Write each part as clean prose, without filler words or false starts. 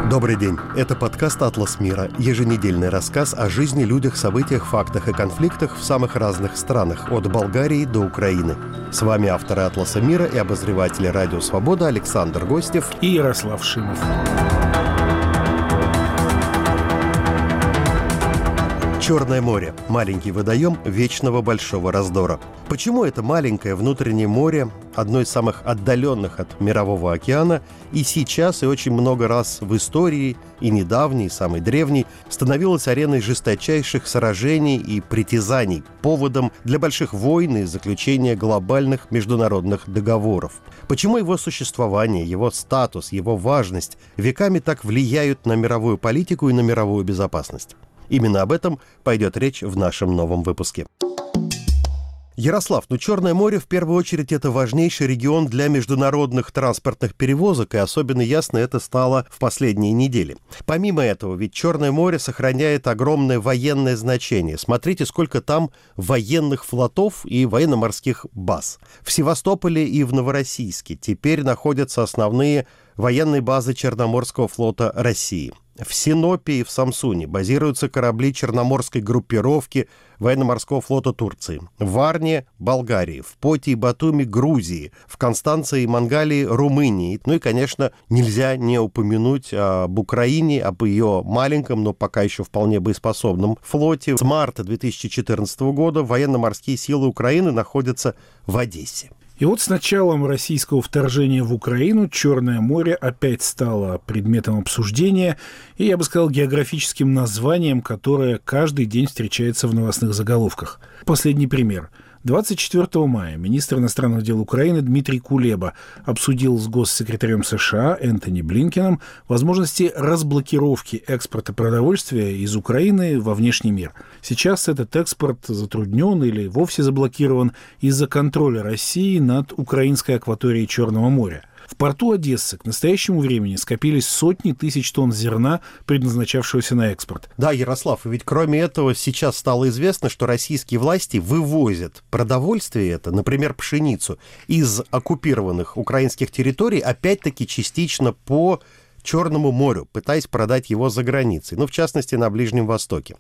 Добрый день. Это подкаст «Атлас мира», еженедельный рассказ о жизни, людях, событиях, фактах и конфликтах в самых разных странах, от Болгарии до Украины. С вами авторы «Атласа мира» и обозреватели «Радио Свобода» Александр Гостев и Ярослав Шимов. Черное море – маленький водоем вечного большого раздора. Почему это маленькое внутреннее море, одно из самых отдаленных от Мирового океана, и сейчас, и очень много раз в истории, и недавней, и самой древней, становилось ареной жесточайших сражений и притязаний, поводом для больших войн и заключения глобальных международных договоров? Почему его существование, его статус, его важность веками так влияют на мировую политику и на мировую безопасность? Именно об этом пойдет речь в нашем новом выпуске. Ярослав, Черное море в первую очередь это важнейший регион для международных транспортных перевозок, и особенно ясно это стало в последние недели. Помимо этого, ведь Черное море сохраняет огромное военное значение. Смотрите, сколько там военных флотов и военно-морских баз. В Севастополе и в Новороссийске теперь находятся основные военные базы Черноморского флота России. В Синопе и в Самсуне базируются корабли Черноморской группировки военно-морского флота Турции. В Варне – Болгарии, в Поте и Батуми – Грузии, в Констанции и Мангалии – Румынии. Ну и, конечно, нельзя не упомянуть об Украине, об ее маленьком, но пока еще вполне боеспособном флоте. С марта 2014 года военно-морские силы Украины находятся в Одессе. И вот с началом российского вторжения в Украину Черное море опять стало предметом обсуждения и, я бы сказал, географическим названием, которое каждый день встречается в новостных заголовках. Последний пример. 24 мая министр иностранных дел Украины Дмитрий Кулеба обсудил с госсекретарем США Энтони Блинкеном возможности разблокировки экспорта продовольствия из Украины во внешний мир. Сейчас этот экспорт затруднен или вовсе заблокирован из-за контроля России над украинской акваторией Черного моря. В порту Одессы к настоящему времени скопились сотни тысяч тонн зерна, предназначавшегося на экспорт. Да, Ярослав, и ведь кроме этого сейчас стало известно, что российские власти вывозят продовольствие это, например, пшеницу, из оккупированных украинских территорий, опять-таки частично по Черному морю, пытаясь продать его за границей, в частности, на Ближнем Востоке.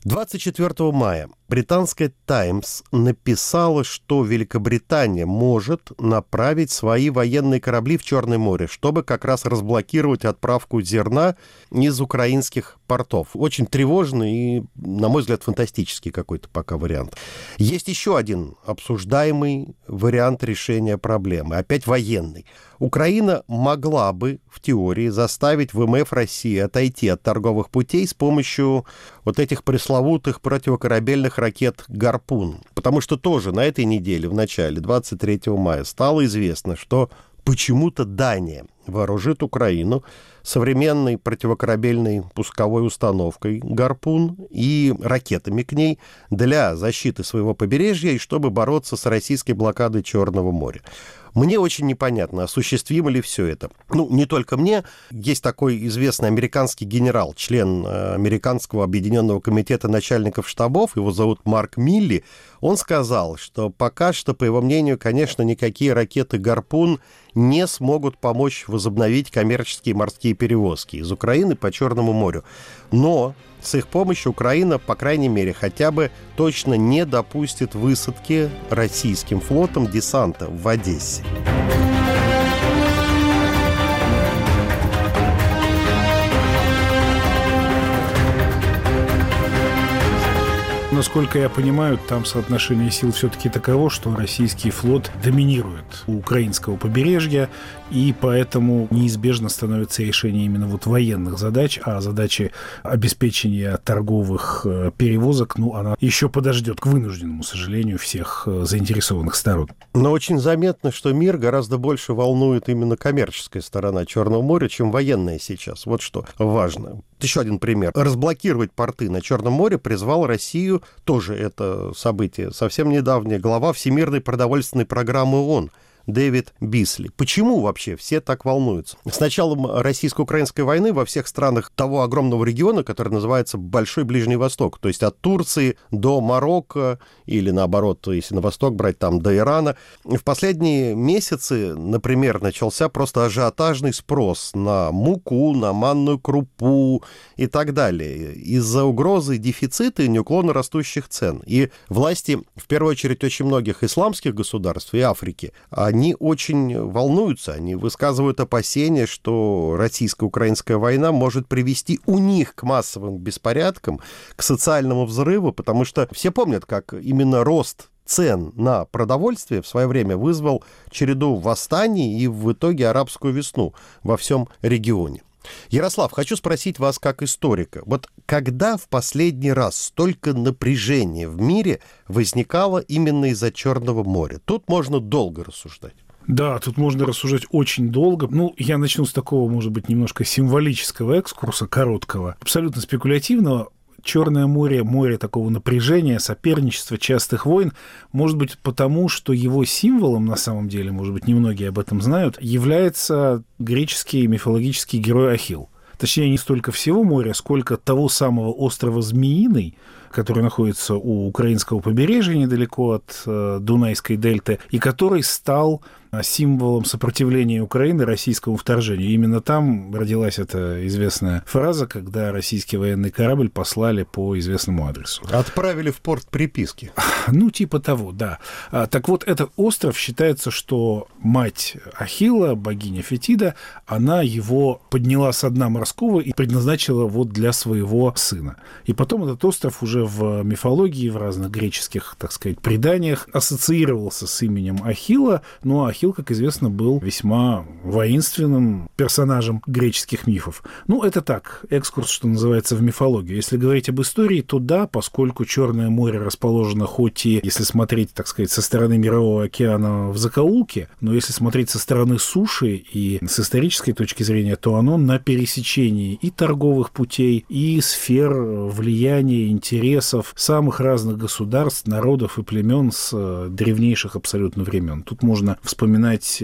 24 мая британская «Таймс» написала, что Великобритания может направить свои военные корабли в Черное море, чтобы как раз разблокировать отправку зерна из украинских портов. Очень тревожный и, на мой взгляд, фантастический какой-то пока вариант. Есть еще один обсуждаемый вариант решения проблемы, опять военный. Украина могла бы, в теории, заставить ВМФ России отойти от торговых путей с помощью вот этих пресловутых противокорабельных ракет «Гарпун». Потому что тоже на этой неделе, в начале, 23 мая, стало известно, что почему-то Дания вооружит Украину современной противокорабельной пусковой установкой «Гарпун» и ракетами к ней для защиты своего побережья и чтобы бороться с российской блокадой Черного моря. Мне очень непонятно, осуществимо ли все это. Не только мне. Есть такой известный американский генерал, член Американского объединенного комитета начальников штабов, его зовут Марк Милли. Он сказал, что пока что, по его мнению, конечно, никакие ракеты «Гарпун» не смогут помочь возобновить коммерческие морские перевозки из Украины по Черному морю. Но с их помощью Украина, по крайней мере, хотя бы точно не допустит высадки российским флотом десанта в Одессе. Насколько я понимаю, там соотношение сил все-таки таково, что российский флот доминирует у украинского побережья, и поэтому неизбежно становится решение именно военных задач, а задачи обеспечения торговых перевозок, она еще подождет, к вынужденному сожалению, всех заинтересованных сторон. Но очень заметно, что мир гораздо больше волнует именно коммерческая сторона Черного моря, чем военная сейчас. Вот что важно. Еще один пример. Разблокировать порты на Черном море призвал Россию, тоже это событие совсем недавнее, глава Всемирной продовольственной программы ООН Дэвид Бисли. Почему вообще все так волнуются? С началом российско-украинской войны во всех странах того огромного региона, который называется Большой Ближний Восток, то есть от Турции до Марокко, или наоборот, если на восток брать, там до Ирана, в последние месяцы, например, начался просто ажиотажный спрос на муку, на манную крупу и так далее, из-за угрозы дефицита и неуклонно растущих цен. И власти, в первую очередь, очень многих исламских государств и Африки, они очень волнуются, они высказывают опасения, что российско-украинская война может привести у них к массовым беспорядкам, к социальному взрыву, потому что все помнят, как именно рост цен на продовольствие в свое время вызвал череду восстаний и в итоге арабскую весну во всем регионе. Ярослав, хочу спросить вас как историка. Вот когда в последний раз столько напряжения в мире возникало именно из-за Черного моря? Тут можно долго рассуждать. Да, тут можно рассуждать очень долго. Я начну с такого, может быть, немножко символического экскурса, короткого, абсолютно спекулятивного. Черное море, море такого напряжения, соперничества, частых войн, может быть, потому, что его символом, на самом деле, может быть, немногие об этом знают, является греческий мифологический герой Ахилл. Точнее, не столько всего моря, сколько того самого острова Змеиный, который находится у украинского побережья недалеко от Дунайской дельты, и который стал символом сопротивления Украины российскому вторжению. Именно там родилась эта известная фраза, когда российский военный корабль послали по известному адресу. Отправили в порт приписки. Типа того, да. Так вот, этот остров считается, что мать Ахилла, богиня Фетида, она его подняла со дна морского и предназначила вот для своего сына. И потом этот остров уже в мифологии, в разных греческих, так сказать, преданиях ассоциировался с именем Ахилла, но Ахилл, как известно, был весьма воинственным персонажем греческих мифов. Это так, экскурс, что называется, в мифологию. Если говорить об истории, то да, поскольку Черное море расположено хоть и, если смотреть, так сказать, со стороны Мирового океана в закоулке, но если смотреть со стороны суши и с исторической точки зрения, то оно на пересечении и торговых путей, и сфер влияния, интересов самых разных государств, народов и племен с древнейших абсолютно времен. Тут можно вспоминать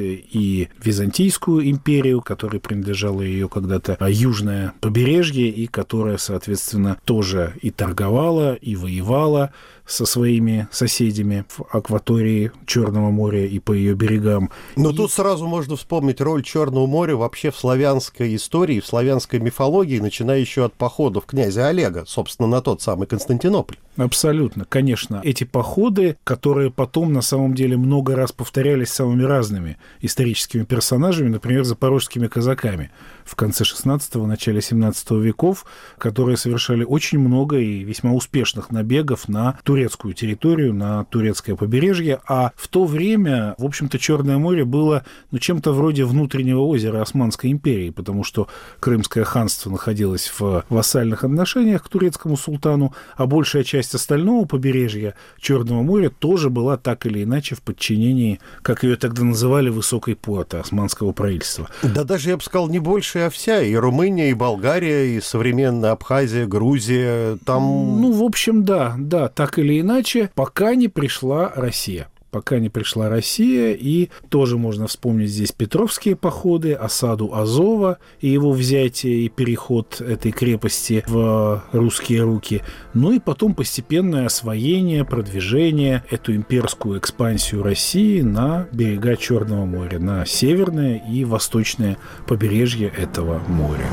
и Византийскую империю, которой принадлежало ее когда-то южное побережье, и которая, соответственно, тоже и торговала, и воевала со своими соседями в акватории Черного моря и по ее берегам. Но тут сразу можно вспомнить роль Черного моря вообще в славянской истории, в славянской мифологии, начиная еще от походов князя Олега, собственно, на тот самый Константинополь. Абсолютно, конечно. Эти походы, которые потом, на самом деле, много раз повторялись самыми разными историческими персонажами, например, запорожскими казаками в конце XVI – начале XVII веков, которые совершали очень много и весьма успешных набегов на турецкую территорию, на турецкое побережье, а в то время, в общем-то, Черное море было чем-то вроде внутреннего озера Османской империи, потому что Крымское ханство находилось в вассальных отношениях к турецкому султану, а большая часть остального побережья Черного моря тоже была так или иначе в подчинении, как ее тогда называли, высокой порты османского правительства. Да даже, я бы сказал, не больше, а вся. И Румыния, и Болгария, и современная Абхазия, Грузия, там... В общем, да, так или иначе, пока не пришла Россия. И тоже можно вспомнить здесь петровские походы, осаду Азова и его взятие и переход этой крепости в русские руки. И потом постепенное освоение, продвижение, эту имперскую экспансию России на берега Черного моря, на северное и восточное побережье этого моря.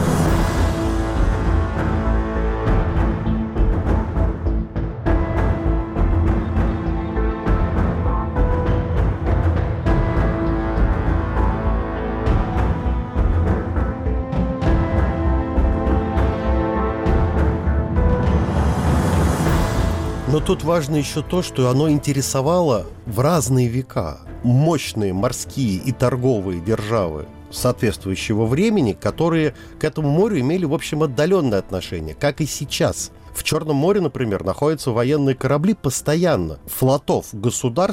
Но тут важно еще то, что оно интересовало в разные века мощные морские и торговые державы соответствующего времени, которые к этому морю имели, в общем, отдаленное отношение, как и сейчас. В Черном море, например, находятся военные корабли постоянно, флотов государств,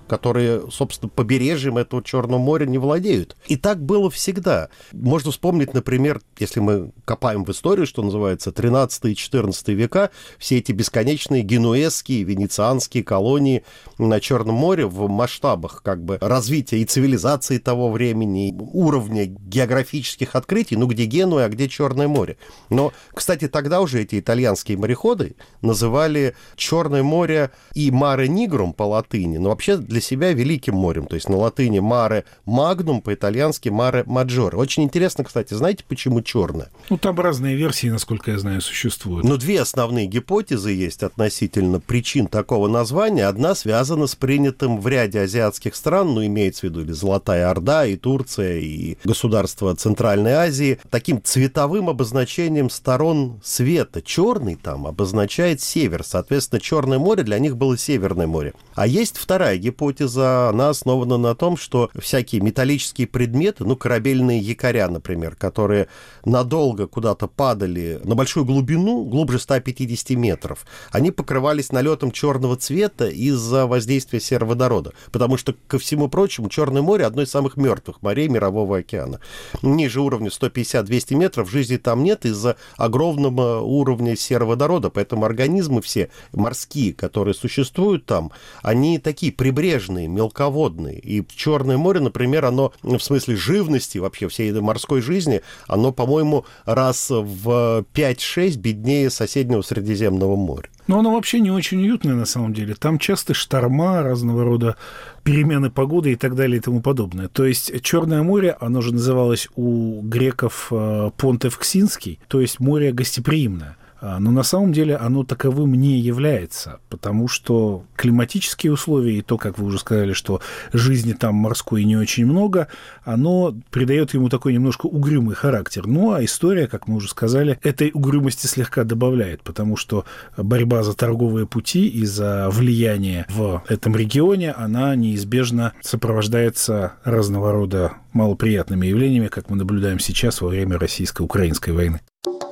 которые, собственно, побережьем этого Черного моря не владеют. И так было всегда. Можно вспомнить, например, если мы копаем в историю, что называется, 13 и 14 века, все эти бесконечные генуэзские, венецианские колонии на Черном море в масштабах как бы развития и цивилизации того времени, уровня географических открытий, ну, где Генуя, а где Черное море. Но, кстати, тогда уже эти итальянские мореходы называли Черное море и Mare Nigrum по латыни, но вообще для себя Великим морем, то есть на латыни Mare Magnum, по-итальянски Mare Maggiore. Очень интересно, кстати, знаете, почему черное? Ну, там разные версии, насколько я знаю, существуют. Но две основные гипотезы есть относительно причин такого названия. Одна связана с принятым в ряде азиатских стран, ну, имеется в виду или Золотая Орда, и Турция, и государства Центральной Азии, таким цветовым обозначением сторон света. Черный там обозначает север, соответственно, Черное море для них было Северное море. А есть вторая гипотеза, она основана на том, что всякие металлические предметы, ну, корабельные якоря, например, которые надолго куда-то падали на большую глубину, глубже 150 метров, они покрывались налетом черного цвета из-за воздействия сероводорода. Потому что, ко всему прочему, Черное море — одно из самых мертвых морей Мирового океана. Ниже уровня 150-200 метров жизни там нет из-за огромного уровня сероводорода. Поэтому организмы все морские, которые существуют там, они такие прибрежные, мелководные. И Черное море, например, оно в смысле живности, вообще всей этой морской жизни, оно, по-моему, раз в 5-6 беднее соседнего Средиземного моря. Но оно вообще не очень уютное на самом деле. Там часто шторма, разного рода перемены погоды и так далее и тому подобное. То есть Черное море, оно же называлось у греков Понт Евксинский, то есть море гостеприимное. Но на самом деле оно таковым не является, потому что климатические условия и то, как вы уже сказали, что жизни там морской не очень много, оно придает ему такой немножко угрюмый характер. Ну, а история, как мы уже сказали, этой угрюмости слегка добавляет, потому что борьба за торговые пути и за влияние в этом регионе, она неизбежно сопровождается разного рода малоприятными явлениями, как мы наблюдаем сейчас во время российско-украинской войны.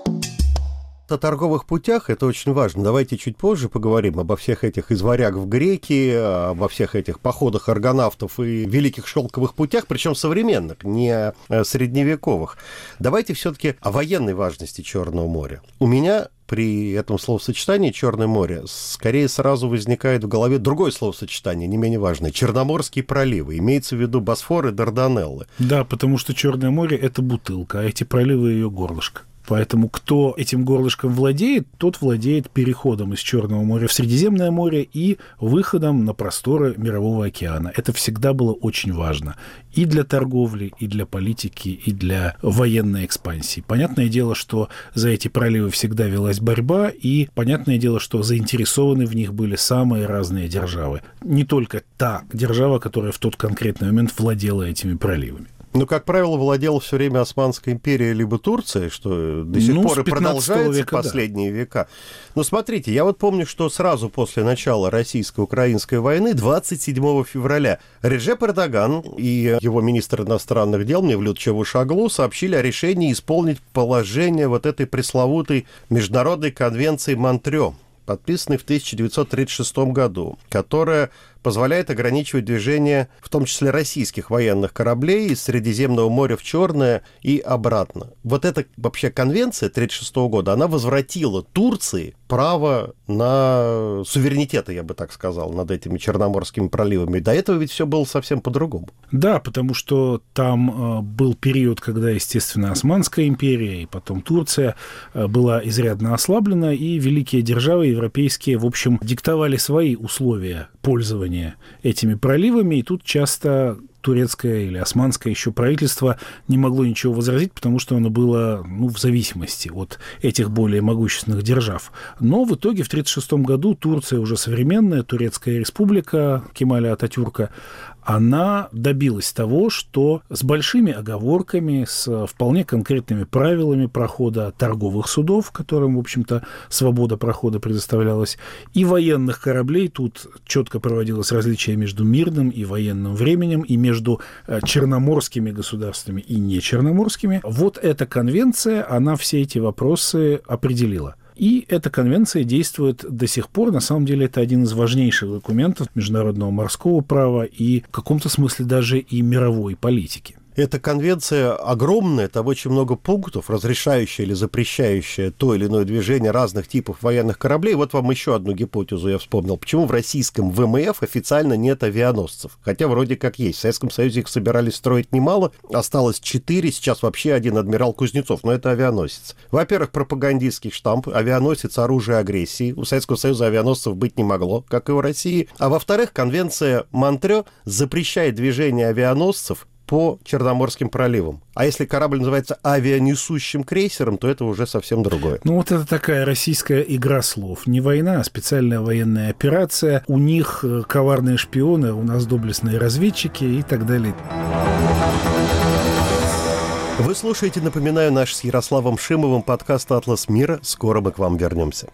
О торговых путях это очень важно. Давайте чуть позже поговорим обо всех этих из варяг в греки, обо всех этих походах аргонавтов и великих шелковых путях, причем современных, не средневековых. Давайте все-таки о военной важности Черного моря. У меня при этом словосочетании «Черное море» скорее сразу возникает в голове другое словосочетание, не менее важное — Черноморские проливы. Имеется в виду Босфор и Дарданеллы. Да, потому что Черное море — это бутылка, а эти проливы — ее горлышко. Поэтому кто этим горлышком владеет, тот владеет переходом из Черного моря в Средиземное море и выходом на просторы Мирового океана. Это всегда было очень важно и для торговли, и для политики, и для военной экспансии. Понятное дело, что за эти проливы всегда велась борьба, и понятное дело, что заинтересованы в них были самые разные державы. Не только та держава, которая в тот конкретный момент владела этими проливами. Ну, как правило, владела все время Османская империя либо Турция, что до сих пор и продолжается в последние века. Но смотрите, я вот помню, что сразу после начала российско-украинской войны, 27 февраля, Реджеп Эрдоган и его министр иностранных дел Мевлют Чавушоглу сообщили о решении исполнить положение вот этой пресловутой международной конвенции Монтрео, подписанной в 1936 году, которая позволяет ограничивать движение, в том числе российских военных кораблей, из Средиземного моря в Черное и обратно. Вот эта вообще конвенция 1936 года, она возвратила Турции право на суверенитет, я бы так сказал, над этими Черноморскими проливами. До этого ведь все было совсем по-другому. Да, потому что там был период, когда, естественно, Османская империя и потом Турция была изрядно ослаблена, и великие державы европейские, в общем, диктовали свои условия пользования этими проливами, и тут часто турецкое или османское еще правительство не могло ничего возразить, потому что оно было в зависимости от этих более могущественных держав. Но в итоге в 1936 году Турция, уже современная Турецкая республика Кемаля Ататюрка, она добилась того, что с большими оговорками, с вполне конкретными правилами прохода торговых судов, которым, в общем-то, свобода прохода предоставлялась, и военных кораблей, тут четко проводилось различие между мирным и военным временем, и между черноморскими государствами и нечерноморскими. Вот эта конвенция, она все эти вопросы определила. И эта конвенция действует до сих пор. На самом деле это один из важнейших документов международного морского права и в каком-то смысле даже и мировой политики. Эта конвенция огромная, там очень много пунктов, разрешающая или запрещающая то или иное движение разных типов военных кораблей. Вот вам еще одну гипотезу я вспомнил. Почему в российском ВМФ официально нет авианосцев? Хотя вроде как есть. В Советском Союзе их собирались строить немало, осталось 4, сейчас вообще один адмирал Кузнецов, но это авианосец. Во-первых, пропагандистский штамп, авианосец оружие агрессии. У Советского Союза авианосцев быть не могло, как и у России. А во-вторых, конвенция Монтрео запрещает движение авианосцев по Черноморским проливам. А если корабль называется авианесущим крейсером, то это уже совсем другое. Ну вот это такая российская игра слов. Не война, а специальная военная операция. У них коварные шпионы, у нас доблестные разведчики и так далее. Вы слушаете, напоминаю, наш с Ярославом Шимовым подкаст «Атлас мира». Скоро мы к вам вернемся.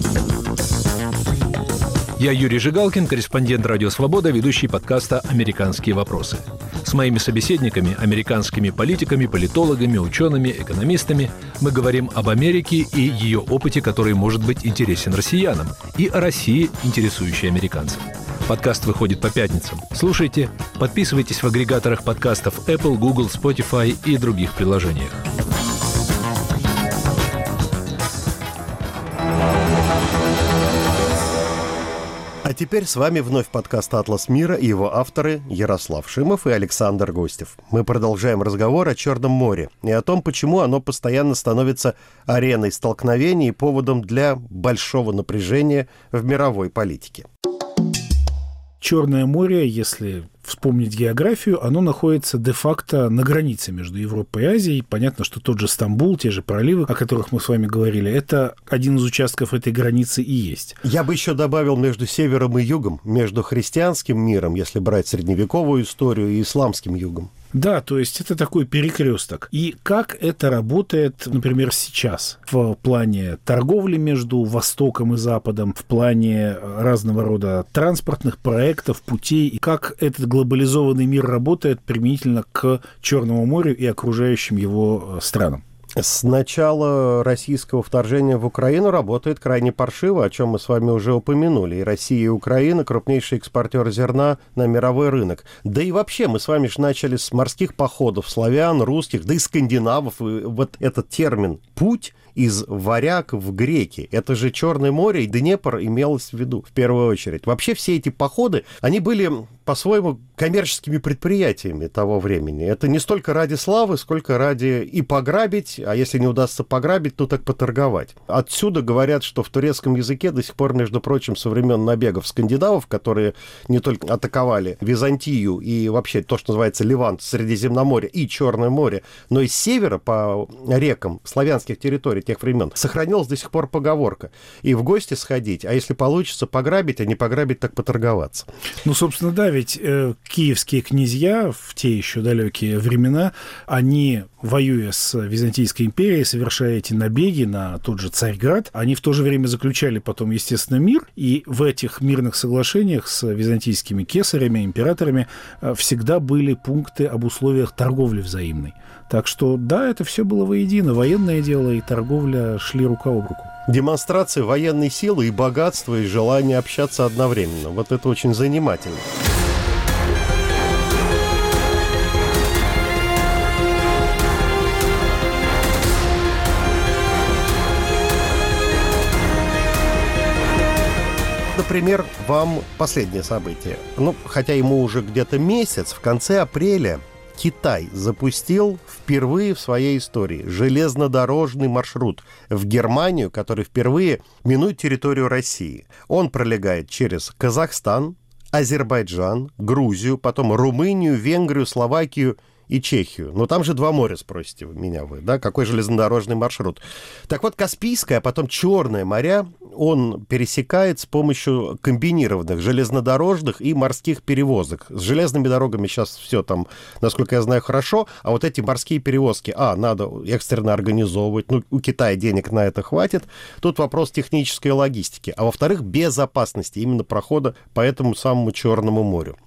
Я Юрий Жигалкин, корреспондент «Радио Свобода», ведущий подкаста «Американские вопросы». С моими собеседниками, американскими политиками, политологами, учеными, экономистами, мы говорим об Америке и ее опыте, который может быть интересен россиянам, и о России, интересующей американцев. Подкаст выходит по пятницам. Слушайте, подписывайтесь в агрегаторах подкастов Apple, Google, Spotify и других приложениях. А теперь с вами вновь подкаст «Атлас мира» и его авторы Ярослав Шимов и Александр Гостев. Мы продолжаем разговор о Черном море и о том, почему оно постоянно становится ареной столкновений и поводом для большого напряжения в мировой политике. Черное море, если вспомнить географию, оно находится де-факто на границе между Европой и Азией. Понятно, что тот же Стамбул, те же проливы, о которых мы с вами говорили, это один из участков этой границы и есть. Я бы еще добавил между севером и югом, между христианским миром, если брать средневековую историю, и исламским югом. Да, то есть это такой перекресток. И как это работает, например, сейчас в плане торговли между Востоком и Западом, в плане разного рода транспортных проектов, путей, и как этот глобализованный мир работает применительно к Черному морю и окружающим его странам? С начала российского вторжения в Украину работает крайне паршиво, о чем мы с вами уже упомянули. И Россия, и Украина – крупнейший экспортер зерна на мировой рынок. Да и вообще мы с вами же начали с морских походов славян, русских, да и скандинавов. И вот этот термин «путь» из варяг в греки. Это же Черное море, и Днепр имелось в виду в первую очередь. Вообще все эти походы, они были по-своему коммерческими предприятиями того времени. Это не столько ради славы, сколько ради и пограбить, а если не удастся пограбить, то так поторговать. Отсюда говорят, что в турецком языке до сих пор, между прочим, со времен набегов скандинавов, которые не только атаковали Византию и вообще то, что называется Левант, Средиземноморье и Черное море, но и с севера по рекам славянских территорий тех времен сохранилась до сих пор поговорка. И в гости сходить, а если получится пограбить, а не пограбить, так поторговаться. Ну, собственно, да, ведь киевские князья в те еще далекие времена, они, воюя с Византийской империей, совершая эти набеги на тот же Царьград, они в то же время заключали потом, естественно, мир, и в этих мирных соглашениях с византийскими кесарями, императорами всегда были пункты об условиях торговли взаимной. Так что, да, это все было воедино. Военное дело и торговля шли рука об руку. Демонстрация военной силы и богатства, и желание общаться одновременно. Вот это очень занимательно. Например, вам последнее событие. Ну, хотя ему уже где-то месяц, в конце апреля Китай запустил впервые в своей истории железнодорожный маршрут в Германию, который впервые минует территорию России. Он пролегает через Казахстан, Азербайджан, Грузию, потом Румынию, Венгрию, Словакию и Чехию. Но там же два моря, спросите меня вы, да? Какой железнодорожный маршрут? Так вот, Каспийское, а потом Черное моря он пересекает с помощью комбинированных железнодорожных и морских перевозок. С железными дорогами сейчас все там, насколько я знаю, хорошо, а вот эти морские перевозки, надо экстренно организовывать, ну, у Китая денег на это хватит. Тут вопрос технической логистики. А во-вторых, безопасности именно прохода по этому самому Черному морю.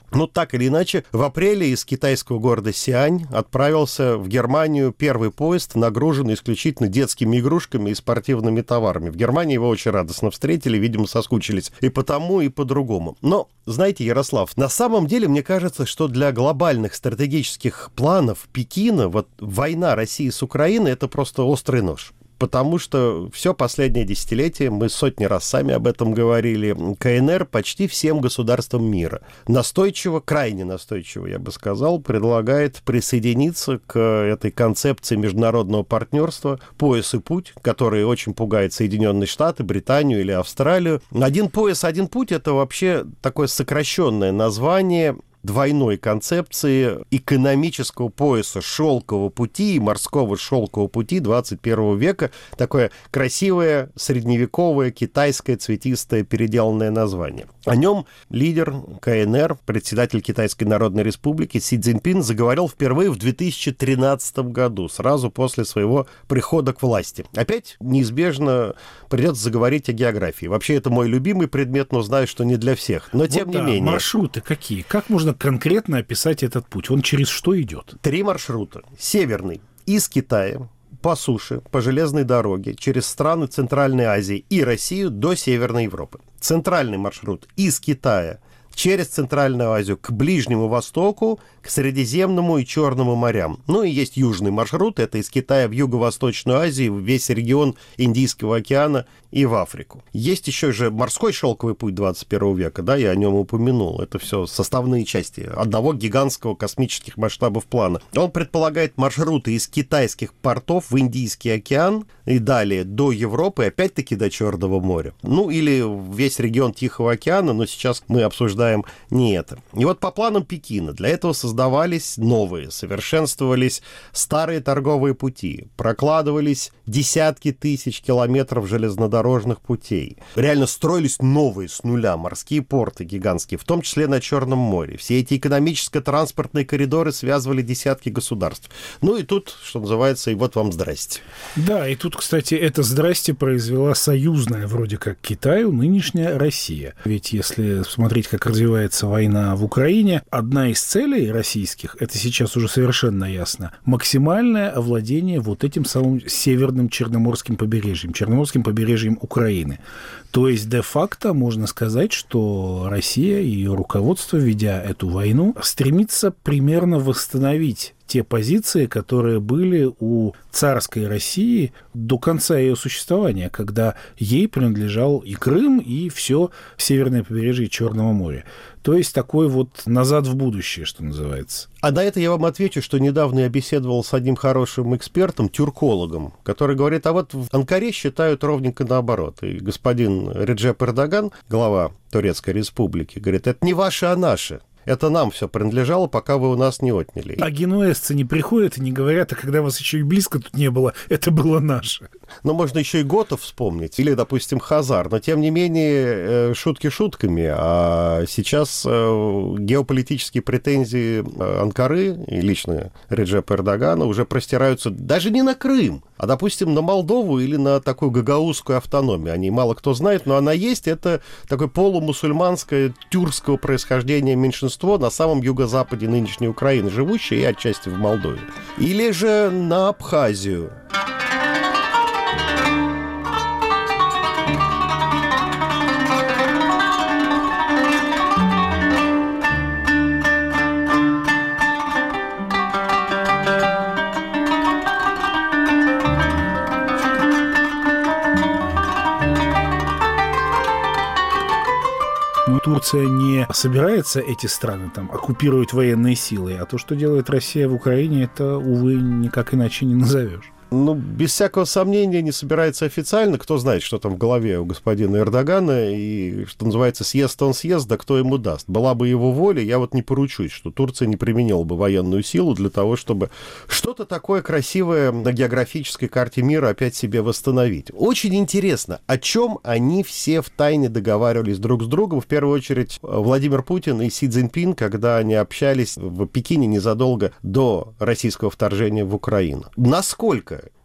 Ну, так или иначе, в апреле из китайского города Сиань отправился в Германию первый поезд, нагруженный исключительно детскими игрушками и спортивными товарами. В Германии его очень радостно встретили, видимо, соскучились и по тому, и по другому. Но, знаете, Ярослав, на самом деле, мне кажется, что для глобальных стратегических планов Пекина вот война России с Украиной — это просто острый нож. Потому что все последнее десятилетие, мы сотни раз сами об этом говорили, КНР почти всем государствам мира настойчиво, крайне настойчиво, я бы сказал, предлагает присоединиться к этой концепции международного партнерства «Пояс и путь», который очень пугает Соединенные Штаты, Британию или Австралию. «Один пояс, один путь» — это вообще такое сокращенное название двойной концепции экономического пояса шелкового пути и морского шелкового пути 21 века. Такое красивое, средневековое, китайское, цветистое, переделанное название. О нем лидер КНР, председатель Китайской Народной Республики Си Цзиньпин заговорил впервые в 2013 году, сразу после своего прихода к власти. Опять неизбежно придется заговорить о географии. Вообще, это мой любимый предмет, но знаю, что не для всех. Но тем не менее. Маршруты какие? Как можно конкретно описать этот путь? Он через что идет? 3 маршрута. Северный из Китая по суше, по железной дороге, через страны Центральной Азии и Россию до Северной Европы. Центральный маршрут из Китая через Центральную Азию к Ближнему Востоку, к Средиземному и Черному морям. Ну и есть южный маршрут, это из Китая в Юго-Восточную Азию, в весь регион Индийского океана и в Африку. Есть еще же морской шелковый путь 21 века, да, я о нем упомянул. Это все составные части одного гигантского космических масштабов плана. Он предполагает маршруты из китайских портов в Индийский океан и далее до Европы, опять-таки до Черного моря. Ну или весь регион Тихого океана, но сейчас мы обсуждаем не это. И вот по планам Пекина для этого создавались новые, совершенствовались старые торговые пути, прокладывались десятки тысяч километров железнодорожных путей. Реально строились новые с нуля морские порты гигантские, в том числе на Черном море. Все эти экономическо-транспортные коридоры связывали десятки государств. Ну и тут, что называется, и вот вам здрасте. Да, и тут, кстати, это здрасте произвела союзная вроде как Китаю нынешняя Россия. Ведь если смотреть, как развивается война в Украине, одна из целей российских, это сейчас уже совершенно ясно, максимальное овладение вот этим самым северным Черноморским побережьем Украины. То есть, де-факто можно сказать, что Россия и ее руководство, ведя эту войну, стремится примерно восстановить те позиции, которые были у царской России до конца ее существования, когда ей принадлежал и Крым, и все северное побережье Черного моря. То есть такой вот назад в будущее, что называется. А на это я вам отвечу, что недавно я беседовал с одним хорошим экспертом, тюркологом, который говорит, а вот в Анкаре считают ровненько наоборот. И господин Реджеп Эрдоган, глава Турецкой республики, говорит, это не ваше, а наше. Это нам все принадлежало, пока вы у нас не отняли. А генуэзцы не приходят и не говорят, а когда вас еще и близко тут не было, это было наше. Но можно еще и готов вспомнить, или, допустим, хазар. Но, тем не менее, шутки шутками. А сейчас геополитические претензии Анкары и лично Реджепа Эрдогана уже простираются даже не на Крым, а, допустим, на Молдову или на такую гагаузскую автономию. О ней мало кто знает, но она есть. Это такое полумусульманское, тюркского происхождения меньшинство на самом юго-западе нынешней Украины, живущее и отчасти в Молдове. Или же на Абхазию. Турция не собирается эти страны там оккупировать военной силой, а то, что делает Россия в Украине, это, увы, никак иначе не назовешь. Ну, без всякого сомнения, не собирается официально. Кто знает, что там в голове у господина Эрдогана. И, что называется, съест он съест, да кто ему даст. Была бы его воля, я вот не поручусь, что Турция не применила бы военную силу для того, чтобы что-то такое красивое на географической карте мира опять себе восстановить. Очень интересно, о чем они все втайне договаривались друг с другом. В первую очередь, Владимир Путин и Си Цзиньпин, когда они общались в Пекине незадолго до российского вторжения в Украину. Насколько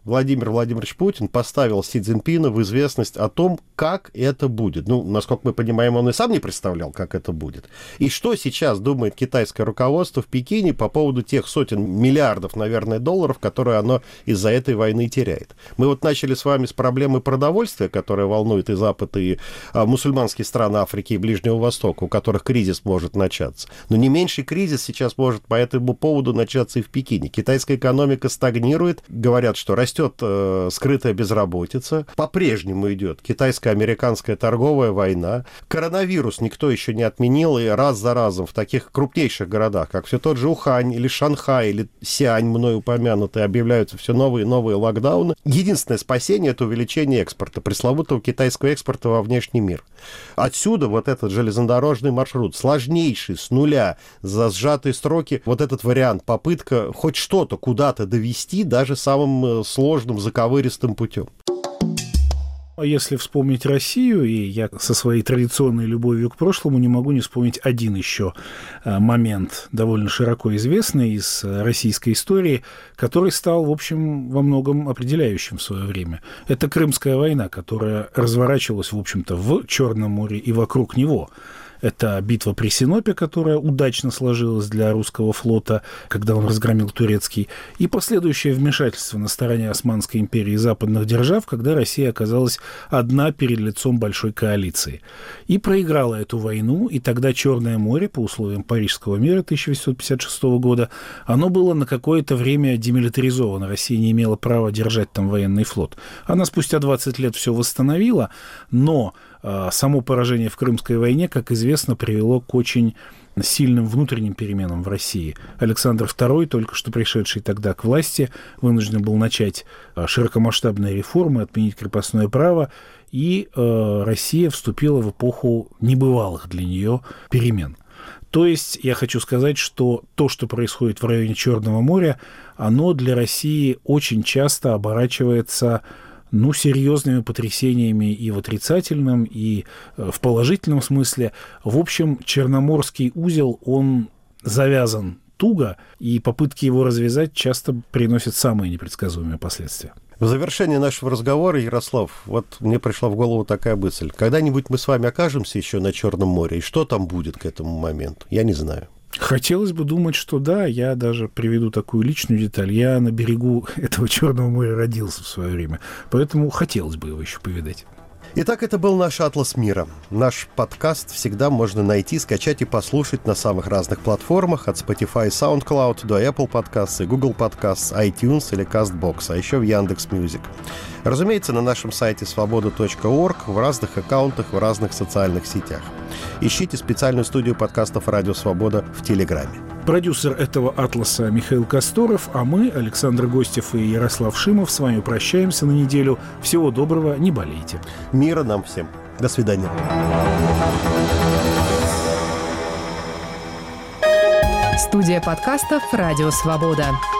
Владимир Владимирович Путин поставил Си Цзиньпина в известность о том, как это будет. Ну, насколько мы понимаем, он и сам не представлял, как это будет. И что сейчас думает китайское руководство в Пекине по поводу тех сотен миллиардов, наверное, долларов, которые оно из-за этой войны теряет. Мы вот начали с вами с проблемы продовольствия, которая волнует и Запад, и мусульманские страны Африки и Ближнего Востока, у которых кризис может начаться. Но не меньший кризис сейчас может по этому поводу начаться и в Пекине. Китайская экономика стагнирует. Говорят, что растет скрытая безработица. По-прежнему идет китайско-американская торговая война. Коронавирус никто еще не отменил, и раз за разом в таких крупнейших городах, как все тот же Ухань, или Шанхай, или Сиань, мной упомянутые, объявляются все новые и новые локдауны. Единственное спасение — это увеличение экспорта, пресловутого китайского экспорта во внешний мир. Отсюда вот этот железнодорожный маршрут, сложнейший, с нуля, за сжатые сроки, вот этот вариант, попытка хоть что-то куда-то довести даже самым сложным, заковыристым путем. Если вспомнить Россию, и я со своей традиционной любовью к прошлому не могу не вспомнить один еще момент, довольно широко известный из российской истории, который стал, в общем, во многом определяющим в свое время. Это Крымская война, которая разворачивалась, в общем-то, в Черном море и вокруг него. Это битва при Синопе, которая удачно сложилась для русского флота, когда он разгромил турецкий, и последующее вмешательство на стороне Османской империи и западных держав, когда Россия оказалась одна перед лицом большой коалиции. И проиграла эту войну, и тогда Черное море, по условиям Парижского мира 1856 года, оно было на какое-то время демилитаризовано. Россия не имела права держать там военный флот. Она спустя 20 лет все восстановила, но само поражение в Крымской войне, как известно, привело к очень сильным внутренним переменам в России. Александр II, только что пришедший тогда к власти, вынужден был начать широкомасштабные реформы, отменить крепостное право, и Россия вступила в эпоху небывалых для нее перемен. То есть я хочу сказать, что то, что происходит в районе Черного моря, оно для России очень часто оборачивается серьезными потрясениями и в отрицательном, и в положительном смысле. В общем, Черноморский узел, он завязан туго, и попытки его развязать часто приносят самые непредсказуемые последствия. В завершение нашего разговора, Ярослав, вот мне пришла в голову такая мысль. Когда-нибудь мы с вами окажемся еще на Черном море, и что там будет к этому моменту? Я не знаю. Хотелось бы думать, что да. Я даже приведу такую личную деталь. Я на берегу этого Черного моря родился в свое время, поэтому хотелось бы его еще повидать. Итак, это был наш «Атлас мира». Наш подкаст всегда можно найти, скачать и послушать на самых разных платформах, от Spotify, SoundCloud до Apple Podcasts и Google Podcasts, iTunes или CastBox, а еще в Яндекс.Мьюзик. Разумеется, на нашем сайте svoboda.org, в разных аккаунтах, в разных социальных сетях. Ищите специальную студию подкастов «Радио Свобода» в Телеграме. Продюсер этого «Атласа» Михаил Касторов, а мы, Александр Гостев и Ярослав Шимов, с вами прощаемся на неделю. Всего доброго, не болейте. Мира нам всем. До свидания. Студия подкастов «Радио Свобода».